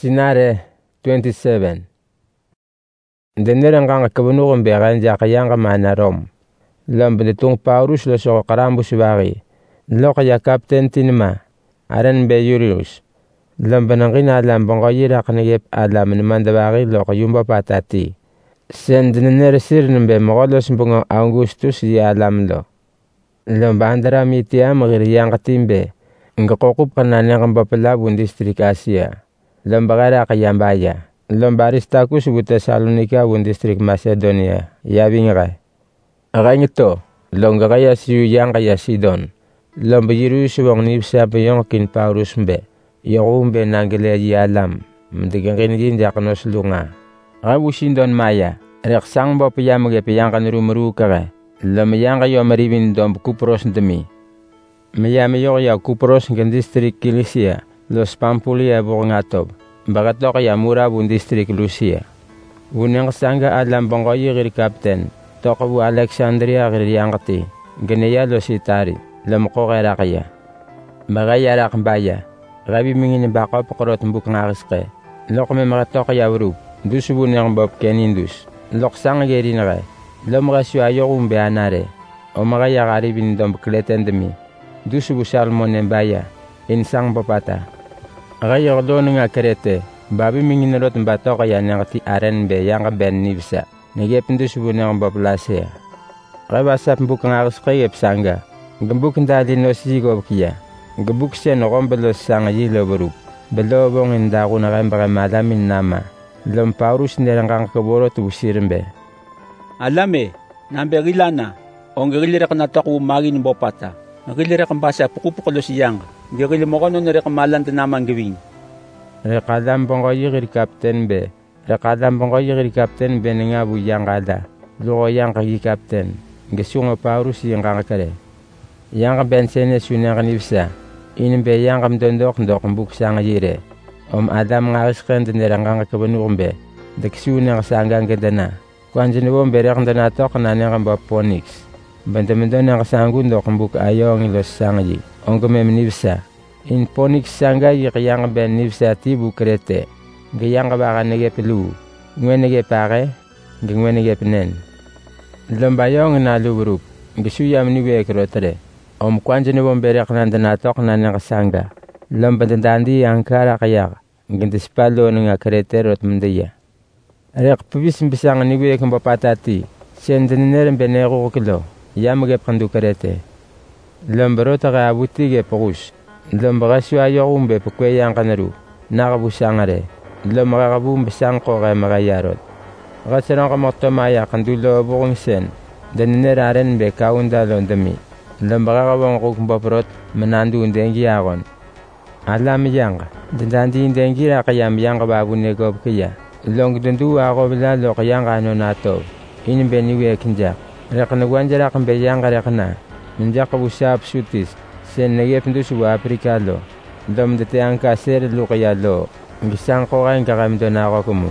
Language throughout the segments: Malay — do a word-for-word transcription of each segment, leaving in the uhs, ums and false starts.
Sinare twenty-seven. Denera nganga kabunu be ganja kayanga mana Rom. Lambe tung Paulus lo so karambus wari. Loka ya kapten tinma. Aran be Julius. Lambe nangina lambongo yira kanegep alam mandawari loka yumba patati. Sen denera sirnbe mogolos mbongo Augustus ya alam lo. Lambe andara mitia magiri yang katimbe. Ngakokup kanane ngamba pelabun distrik Asia. Lambagara kayambaya. Lombaristakus bu Tesalonika bun distrik Macedonia. Ya binga. Agangito. Longaya siu yang kaya Sidon. Lombajiru subong nipsa peyong kin Paulus mbe. Yorumbe nangele yalam. Mendegengin yin jaknos lunga. Rabu Sindon maya. Reksang bo peyamge peyang kan rumru kare. Lomayang kayo maribin dom kupros demi. Meyame yor ya kupros ngen distrik Kilisia. Los Pampulia Borngatov, Bagatok Yamura bun distrik Lucia. Unang sanga alam bongoyi gir kapten, Tokabu Alexandria gir yangati, Geneya los itari, Lamko Rakaya. Bagaya Rakbaya, Rabi mingin bakop korot mbuk ngariske, Lokme Maratok Yawru, Dusubun yang Bob Kenindus, Lok sang gerinare, Lomrasio ayorum beanare, Omagaya garibin dom kleten demi, Dusubu Salmon embaya, Insang Bopata. Rayor do nga kerete, babi mingin rot mbatok ya nangati aren be yang ben nibsa. Nege pendus bu nang bablase. Rabasap mbuk ngaris kayep sanga. Gembuk ndali no sigo kia. Gebuk sen rombelo sanga yilo berup. Belo bong ndaku na rembra madamin nama. Lom Paulus nerang keboro tu sirmbe. Alame, nambe rilana. Ongerilira kana taku magin bopata. Nagilira kang basa pukupukalo siyang. Gagil mo kono na rekamalan ta naman gawin. Rekadam bongo yigir kapten be. Rekadam bongo yigir kapten be nga bu yang kada. Lugo yang kagi kapten. Gesunga Paulus yang kangakare. Yang ben sene sunya kanipsa. In be yang kam dondok ndok mbuk sang yire. Om Adam ngaris kan denerang kabanu be. Deksuna sangang gedana. Kwanjene bom berek ndana tok nanya kamba Ponix. Bantamendona kasangun ndok mbuk ayong los sangi. Ongome nibsa. In Ponix sanga yang ben nibsa tibu krete. Gayang baga nege pelu. Ngwenege pare. Ngwenege penen. Lombayong na luburup. Gisuya mniwe krotere. Om kwanje ne bombere kananda na tok na nga sanga. Lombandandi ankara kayak. Ngintispalo nga krete rot mndeya. Rek pubis mbisang niwe kamba patati. Sendenere benero kilo. Yamge prandu krete. Lombarota ga butige prush. Lombarasio ayorumbe pokwe yang kanaru. Narabu sangare. Lomarabu mbisangko ga magayarot. Rasaran kamorto maya kandulo burung sen. Denera aren be kaunda londemi. Lombarabong rukmboprot menandu ndengi aron. Alam yang. Dendandi ndengi rakayam yang babu negob kaya. Long dendu arobla lok yang anonato. In beniwe kinjak. Rekna wanjara kambe yang rekna. Menjaka busap sutis, sen nege pendus wa Afrika lo. Dom de te anka ser luqya lo. Ngisang ko kan karam dona ko mu.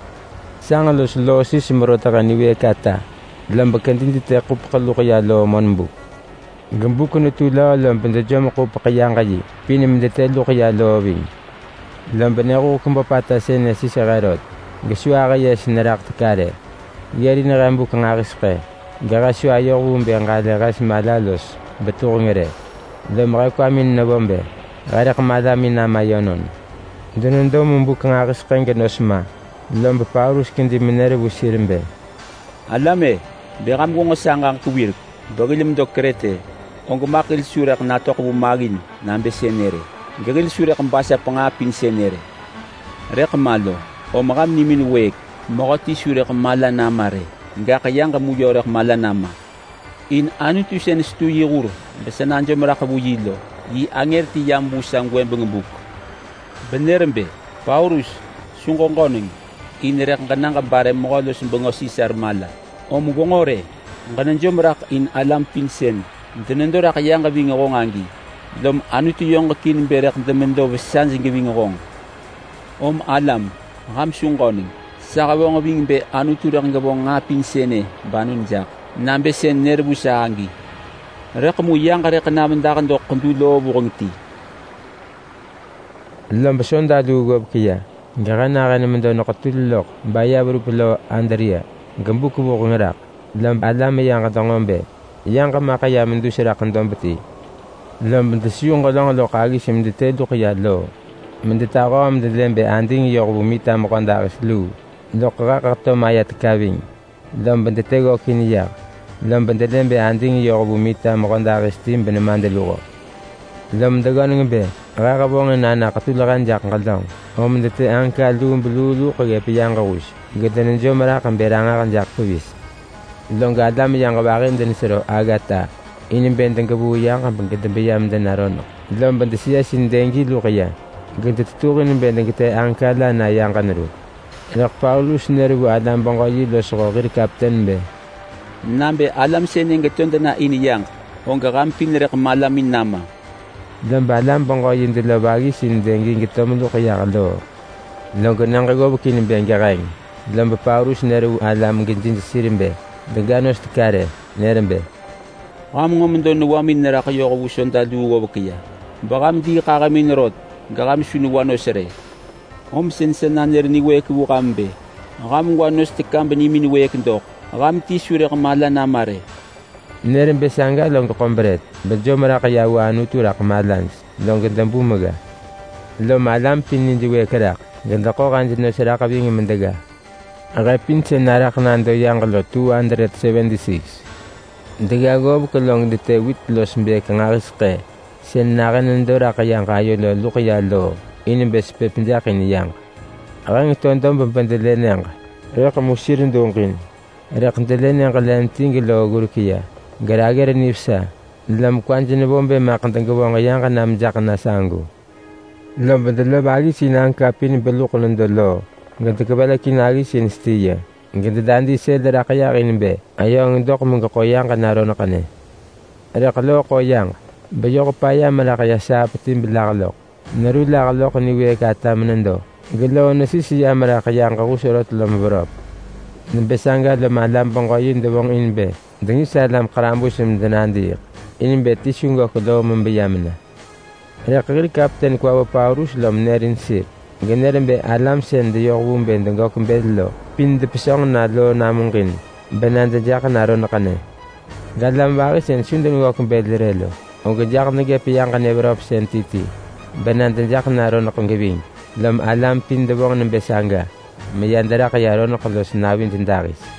Sang los losis mrota kaniwe kata. Lam bakandin de te qup luqya lo monbu. Gambu kono tula lam bende jam ko pakayang kaji. Pinim de te luqya lo wi. Lam benero kumba pata sen sisagarot. Giswa ya sinarak takare. Yari na rambu kangarispe. Garasio ayorum bengale ras malalos betungere. Lemra kwamin na bombe. Gara kamada mina mayonon. Dunundo mumbuk ngaris kenge nosma. Lombe Paulus kindi minere busirmbe. Alame, beram go ngosangang kuwir. Bagilim do krete. Ongo makil surak natok bumagin nambe senere. Gagil surak mbasa pangapin senere. Rek malo. O magam nimin wek. Mogoti surak mala namare. Nga kayang kamuyorek malanama. In anu tu sen stu yigur, besananjo merakabuyilo, yi anger ti yambu sangwen bengembuk. Benerembe, Paulus, sungkongkoning, inirek kanang kabare mokolos bengosi sarmala. O mugongore, kananjo merak in alam pinsen, denendora kayang kabingong angi. Lom anu tu yung kakin berek demendo besan singkabingong. Om alam, ham sungkoning. Sakabong abing be anu turang gabong ngapin sene banun jak nambe sen nerbu saangi rekamu yang kare kenamen dakan dok kondulo burung ti Lambasonda du gob kia Ngakan na ka naman daw nakatulok, baya berupulo Andrea, gambu kubo ngarak, lam alam yang katongombe, yang kamakaya mendusira kandombati. Lam bendasiyong kalong lo kagi sim detail kaya lo. Mendetako am delembe anding yok bumita mokanda islu. Lo kakakato mayat kawing. Lam bendetego kiniyak. Lam bendelembe anding yok bumita mokanda istim benemandelugo. Lam daganung be, kakabong nana katulakan jak kalong. Om dete angka lum belulu kaya piyang kawus. Gadanin jo marakan beranga kan jak pawis. Long gadam yang kabakin den sero agata. Inim benteng kabuyang kan pangkita bayam den narono. Lam bendesiya sindengi lukaya. Ganda tutukin benteng kita angka la na yang kanru. Lak Paulus neru adam bangoyi lo sokir kapten be. Nambe alam seneng getonda na ini yang. Onga kampin rek malamin nama. Lam balam bangoyi ndelo bagi sindengi kita mulu kaya kalo. Long kenang kago bukin benggarang. Lam Paulus neru alam genjin sirimbe. Denganos tikare nerembe. Am ngomendo nuwamin nera kayo kawuson ta duwa bakiya. Bakam di kakamin rot. Gagam sunuwano sere. Om sensen na nerni wek wukambe. Agam wanos tikambe ni min wek ndok. Agam tisure kamala na mare. Nerembe sanga long kombret. Bejo mara kaya wanu tura kamalans. Long gendambu maga. Lo malam pinin di wekrak. Ganda ko kanjin no sera kabing mendaga. Agay pinsen narak nando yang lo two hundred seventy-six. Diga gob kalong dite wit los mbe kangarisque. Sen nakan nandora kayang kayo lo lukaya lo. Inibes pepinjakin yang. Agang itondong pampandelen yang. Rek musirin dongkin. Rek ndelen yang kalan tinggi lo gurukiya. Garagara nipsa. Lam kwanjin bombe makantangawang yang kanam jak na sangu. Lam bandalo bagi sinang kapin beluk londolo. Ganda kabala kinagi sinstiya. Ganda dandi sedara kaya kinbe. Ayaw ang dok mong kakoyang kanaro na kane. Rekalo koyang. Bayo ko paya malakaya sa patin bilakalok. Narula kalok ni wekata manando. Galaw na sisiya malakaya ang kakusurot lamabarop. Nabesanga lumalampang koyin dawang inbe. Dangi salam karambus ng danandir. Inbe tisyong kakulaw mambayamana. Rekagir kapten kwa waparus lam nerin sir. Ganyan be alam sen de yok wumbe ndang kumbedlo. Pin de pisong na lo namungkin. Benanda jaka naro na kane. Galam baki sen sundan wa kumbedlerelo. O gajak na gapiyang kanebrop sen titi. Benanda jaka naro na kunggabing. Lam alam pin de wong ng besanga. Mayandara kaya ro na kalos nawin tindakis.